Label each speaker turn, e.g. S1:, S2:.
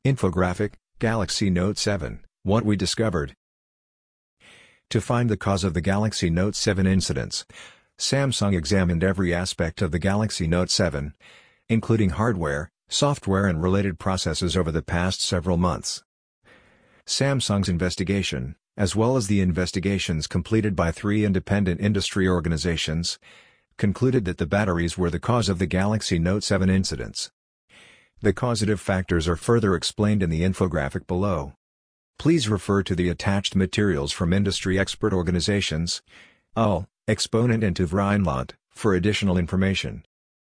S1: Infographic, Galaxy Note 7, what we discovered. To find the cause of the Galaxy Note 7 incidents, Samsung examined every aspect of the Galaxy Note 7, including hardware, software and related processes over the past several months. Samsung's investigation, as well as the investigations completed by 3 independent industry organizations, concluded that the batteries were the cause of the Galaxy Note 7 incidents. The causative factors are further explained in the infographic below. Please refer to the attached materials from industry expert organizations, UL, Exponent and TÜV Rheinland, for additional information.